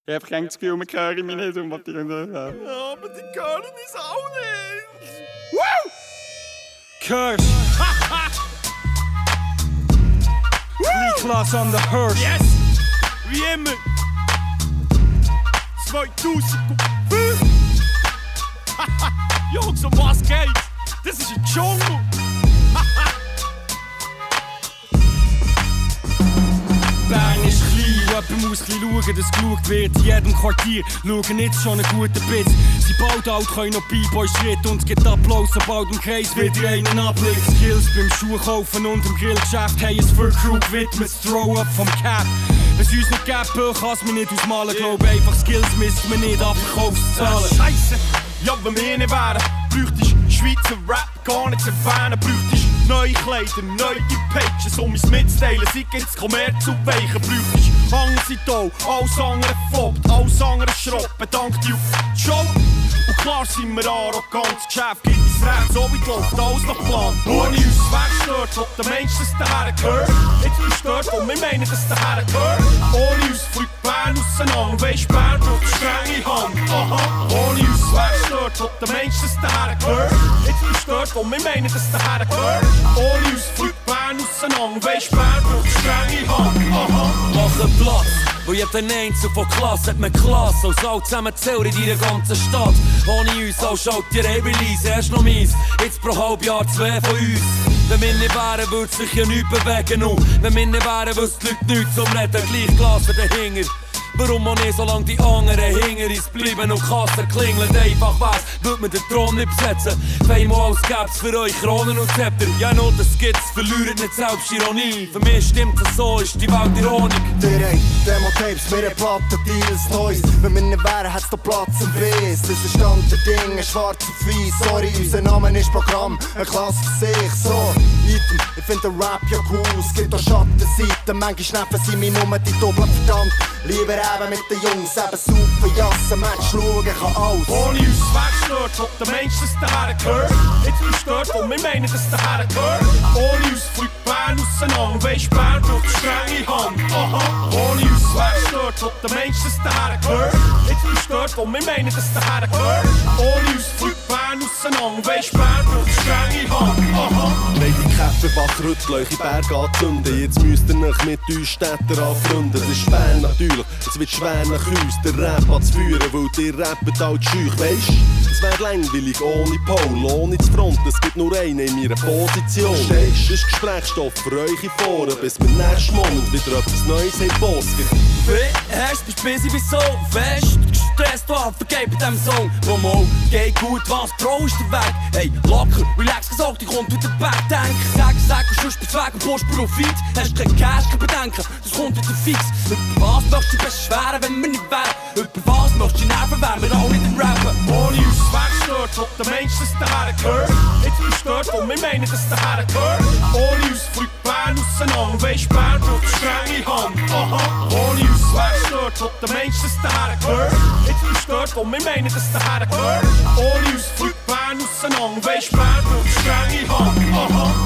Ich habe kein Gefühl, wir hören mich nicht. Und die ja, aber die hören uns auch nicht. Woo! Curse! Class on the Hearse. Yes! Wie immer! 2005! Jungs, um was geht's? Das ist ein Dschungel! Bern ist klein, jemand muss schauen, dass geschaut wird in jedem Quartier. Schauen jetzt schon einen guten Bitz. Sie bald alt können noch B-Boy Schritt und es gibt Applaus, sobald im Kreis wieder einen ablegt. Skills beim Schuhkaufen und im Grillgeschäft haben es für Crew gewidmet, Throw-Up vom Cap. Wenn es uns nicht gäbe, kann es mir nicht ausmalen. Glaube einfach, Skills misst man nicht ab Verkaufszahlen. Scheisse! Ja, wenn wir nicht wären, bräuchtest Schweizer Rap gar nicht zu erwähnen. Bräuchtest neue Kleider, neue Pages, um uns mitzuteilen. Sei jetzt Kommerz zu weichen. Bräuchtest Hangsital, alles andere floppt, alles andere schroppen. Dank dir auf die Show. Und klar sind wir arrogant, das Geschäft gibt uns recht, so wie läuft alles nach Plan. Ohne uns wegstört, ob der Mensch das daher gehört. Jetzt bist du dort, wo wir meinen, dass daher gehört. Ohne uns fliegt Bern auseinander, weisst Bern braucht strenge Hand. Aha. Ohne uns wegstört, ob der Mensch das daher gehört. Jetzt bist du dort, wo wir meinen, dass daher gehört. Ohne uns fliegt Bern auseinander, weisst Bern braucht strenge Hand. Aha. Mach einen Platz, wo jeder Einzel von Klasse hat man Klasse. Und so zusammen zählen in deiner ganzen Stadt. Ohne uns auch schaut dir ein Release, erst noch mies. Jetzt pro Halbjahr 2 von uns. Wenn wir nicht wären, würde sich ja nichts bewegen. Und wenn wir nicht wären, wüssten die Leute nichts zum Reden. Gleich Klasse dahinter. Warum auch nicht, solange die anderen hinter uns bleiben und Kassen klingeln einfach was, würde man den Thron nicht besetzen. Feinmal als gäb's für euch Kronen und Zepter. Ja, nur das gibt's, verliert nicht Selbstironie. Für mich stimmt es so, ist die Welt ironisch. Dir habt Demo-Tapes, wir haben Platten, Deals, Neues. Wenn wir nicht wären, hat's da Platz im Biss. Das ist Stand der Dinge, schwarz auf weiß. Sorry, unser Name ist Programm, eine Klasse für sich. So, Item, ich find den Rap ja cool. Es gibt auch Schattenseiten, manchmal schnappen sie mich nur die Doppel verdammt. Lieber eben mit den Jungs, eben super Jassen, Match schauen kann alles. Ohne uns wegstört, ob der Mensch das daher gehört. Jetzt bist du dort, wo wir meinen, dass daher gehört. Ohne uns fliegt Bern auseinander, weisst Bern braucht strenge Hand. Aha. Ohne uns wegstört, ob der Mensch das daher gehört. Jetzt bist du dort, wo wir meinen, dass daher gehört. Ohne uns fliegt Bern auseinander, weisst Bern braucht strenge Hand. Aha. Wenn die Käfer wachrütteln, eure Berge anzünden. Jetzt müsst ihr euch mit uns Städter anfreunden. Das ist schwer natürlich, es wird schwer nach uns den Rap anzuführen, weil ihr rappt halt schüch, weisst? Es wär langweilig ohne Pole, ohne zu fronten, es gibt nur einen in meiner Position. Das ist Gesprächsstoff für eure Foren, bis wir nächsten Monat wieder etwas Neues haben, Boss. Hast bist busy wie so fest, gestresst, du vergeh bei diesem Song. Mal, geht gut, was, Bro ist der Weg. Hey, locker, relax gesagt, ich komm wieder back, denk. Sag, und sonst bist du weg und brauchst Profit. Hast kein Cash, kein Bedenken, das kommt wieder fix. Über was möchtest du dich beschweren, wenn wir nicht wären? Über was möchtest du nerven, wenn wir auch nicht im Rappen? Ohne uns wegstört, ob der Mensch das daher gehört. Jetzt bist du dort, wo wir meinen, dass daher gehört. Ohne uns fliegt Bern auseinander, weisst Bern braucht strenge Hand. Aha. Ohne uns wegstört, ob der Mensch das daher gehört. Jetzt bist du dort, wo wir meinen, dass daher gehört. Ohne uns fliegt Bern auseinander, weisst Bern braucht strenge Hand. Aha.